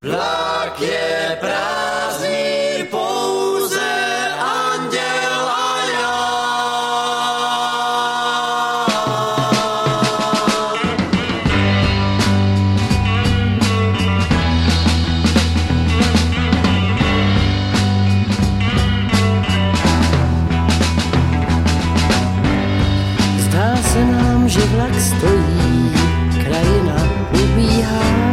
Vlak je prázdný, pouze anděl a já. Zdá se nám, že vlak stojí, krajina ubíhá.